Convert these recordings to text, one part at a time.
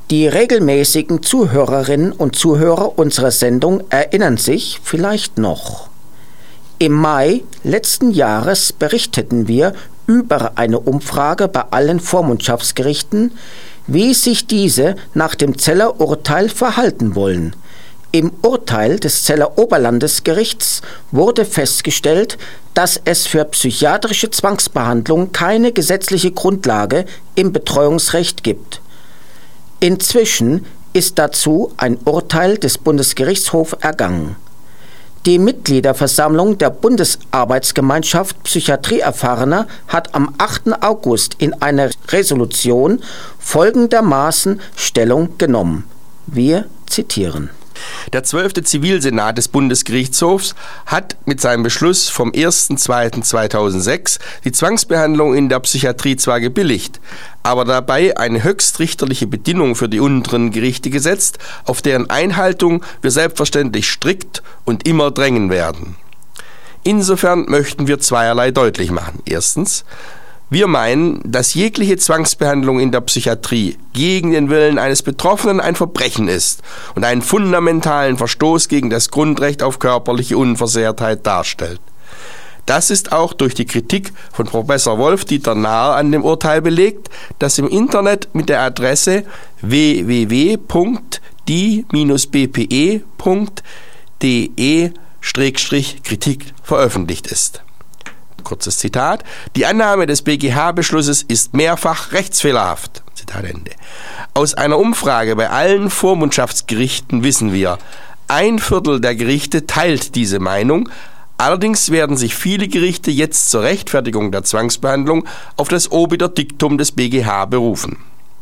Die regelmäßigen Zuhörerinnen und Zuhörer unserer Sendung erinnern sich vielleicht noch. Im Mai letzten Jahres berichteten wir über eine Umfrage bei allen Vormundschaftsgerichten, wie sich diese nach dem Zeller Urteil verhalten wollen. Im Urteil des Zeller Oberlandesgerichts wurde festgestellt, dass es für psychiatrische Zwangsbehandlung keine gesetzliche Grundlage im Betreuungsrecht gibt. Inzwischen ist dazu ein Urteil des Bundesgerichtshofs ergangen. Die Mitgliederversammlung der Bundesarbeitsgemeinschaft Psychiatrieerfahrener hat am 8. August in einer Resolution folgendermaßen Stellung genommen. Wir zitieren. Der 12. Zivilsenat des Bundesgerichtshofs hat mit seinem Beschluss vom 1.2.2006 die Zwangsbehandlung in der Psychiatrie zwar gebilligt, aber dabei eine höchstrichterliche Bedingung für die unteren Gerichte gesetzt, auf deren Einhaltung wir selbstverständlich strikt und immer drängen werden. Insofern möchten wir zweierlei deutlich machen. Erstens, wir meinen, dass jegliche Zwangsbehandlung in der Psychiatrie gegen den Willen eines Betroffenen ein Verbrechen ist und einen fundamentalen Verstoß gegen das Grundrecht auf körperliche Unversehrtheit darstellt. Das ist auch durch die Kritik von Professor Wolf-Dieter Nahr an dem Urteil belegt, das im Internet mit der Adresse www.die-bpe.de/Kritik veröffentlicht ist. Kurzes Zitat: Die Annahme des BGH-Beschlusses ist mehrfach rechtsfehlerhaft. Zitat Ende. Aus einer Umfrage bei allen Vormundschaftsgerichten wissen wir, 1/4 der Gerichte teilt diese Meinung. Allerdings werden sich viele Gerichte jetzt zur Rechtfertigung der Zwangsbehandlung auf das Obiter Diktum des BGH berufen.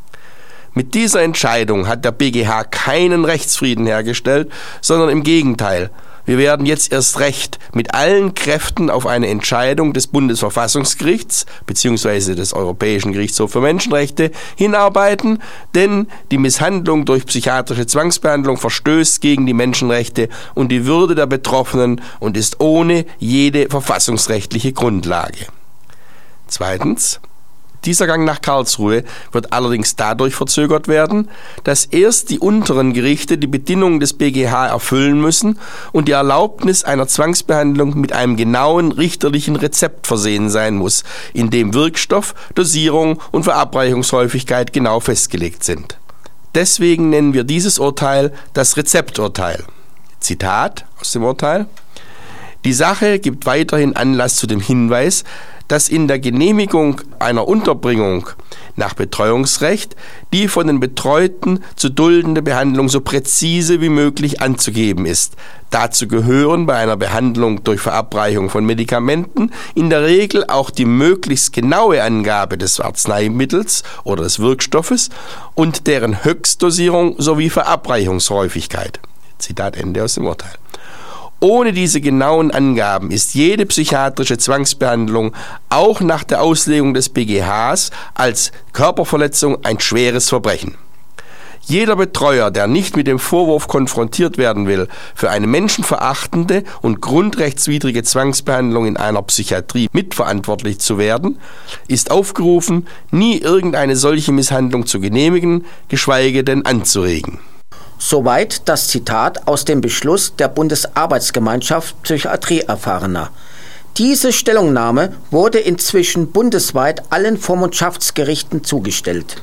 Mit dieser Entscheidung hat der BGH keinen Rechtsfrieden hergestellt, sondern im Gegenteil. Wir werden jetzt erst recht mit allen Kräften auf eine Entscheidung des Bundesverfassungsgerichts bzw. des Europäischen Gerichtshofs für Menschenrechte hinarbeiten, denn die Misshandlung durch psychiatrische Zwangsbehandlung verstößt gegen die Menschenrechte und die Würde der Betroffenen und ist ohne jede verfassungsrechtliche Grundlage. Zweitens: Dieser Gang nach Karlsruhe wird allerdings dadurch verzögert werden, dass erst die unteren Gerichte die Bedingungen des BGH erfüllen müssen und die Erlaubnis einer Zwangsbehandlung mit einem genauen richterlichen Rezept versehen sein muss, in dem Wirkstoff, Dosierung und Verabreichungshäufigkeit genau festgelegt sind. Deswegen nennen wir dieses Urteil das Rezepturteil. Zitat aus dem Urteil: Die Sache gibt weiterhin Anlass zu dem Hinweis, dass in der Genehmigung einer Unterbringung nach Betreuungsrecht die von den Betreuten zu duldende Behandlung so präzise wie möglich anzugeben ist. Dazu gehören bei einer Behandlung durch Verabreichung von Medikamenten in der Regel auch die möglichst genaue Angabe des Arzneimittels oder des Wirkstoffes und deren Höchstdosierung sowie Verabreichungshäufigkeit. Zitat Ende aus dem Urteil. Ohne diese genauen Angaben ist jede psychiatrische Zwangsbehandlung auch nach der Auslegung des BGHs als Körperverletzung ein schweres Verbrechen. Jeder Betreuer, der nicht mit dem Vorwurf konfrontiert werden will, für eine menschenverachtende und grundrechtswidrige Zwangsbehandlung in einer Psychiatrie mitverantwortlich zu werden, ist aufgerufen, nie irgendeine solche Misshandlung zu genehmigen, geschweige denn anzuregen. Soweit das Zitat aus dem Beschluss der Bundesarbeitsgemeinschaft Psychiatrieerfahrener. Diese Stellungnahme wurde inzwischen bundesweit allen Vormundschaftsgerichten zugestellt.